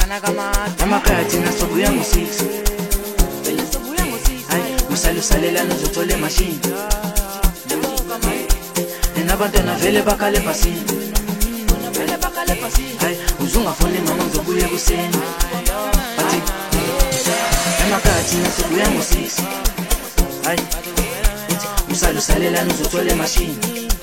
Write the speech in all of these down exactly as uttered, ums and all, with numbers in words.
emakhaya thina sobuya ngo-six hayi usale usalelana uzothole emashini nenabantwana vele bakhale ebhasini hayi uzungafuni mama uzobuya ekuseni bathi emakhaya thina sobuya ngo-six hayi usale usalelana uzothole emashini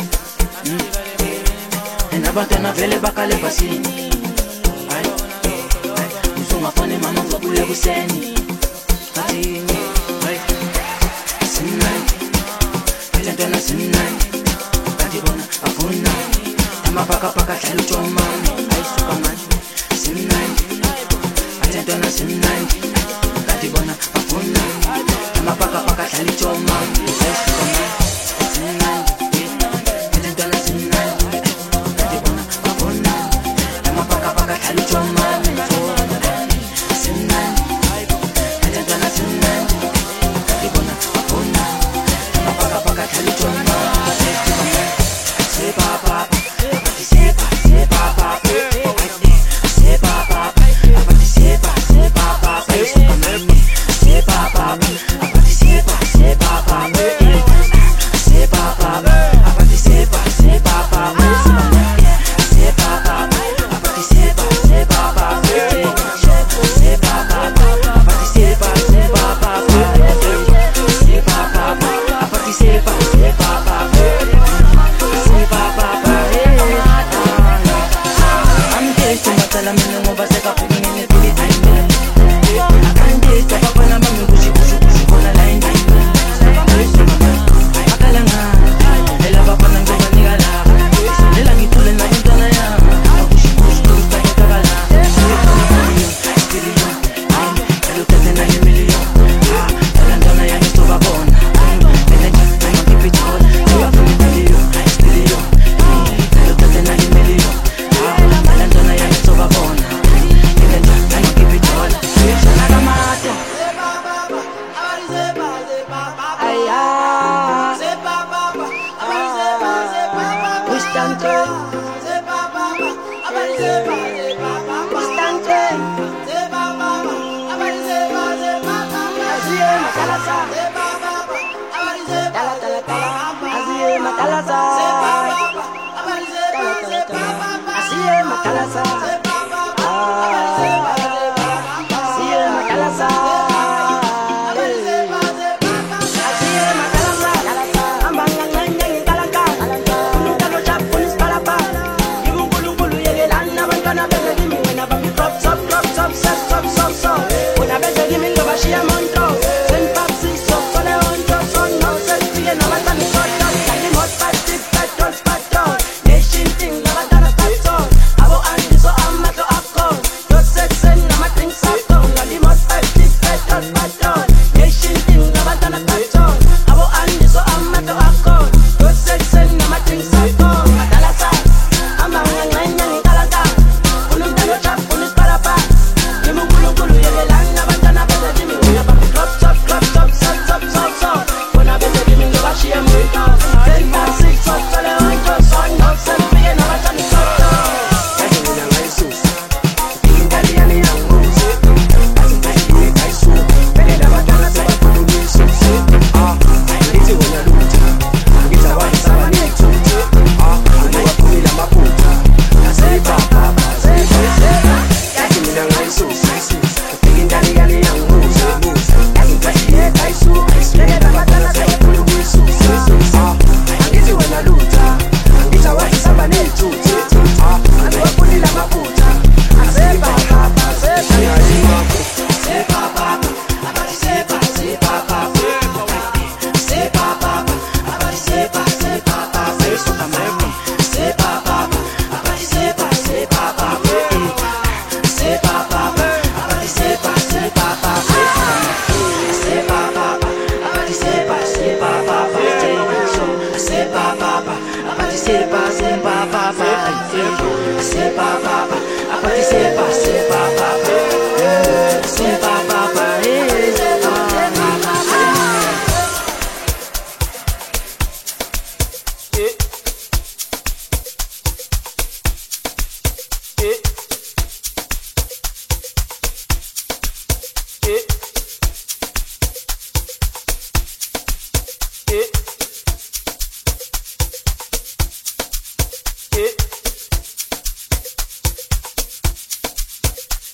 nenabantwana vele bakhale ebhasini hayi uzungafuni mama uzobuya ekuseni bathi hayi simnandi elentwana simnandi bathi bona afuna amapakapaka hlala utshomami ayisuka manje simnandi elentwana simnandi bathi bona afuna amapakapaka hlala utshomami ayisuka manje simnandi elentwana simnandi bathi bona afuna amapakapaka hlala utshomami simnandi elentwana simnandi bathi bona afuna amapakapaka hlala utshomami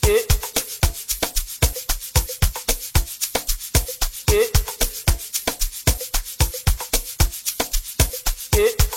Yeah.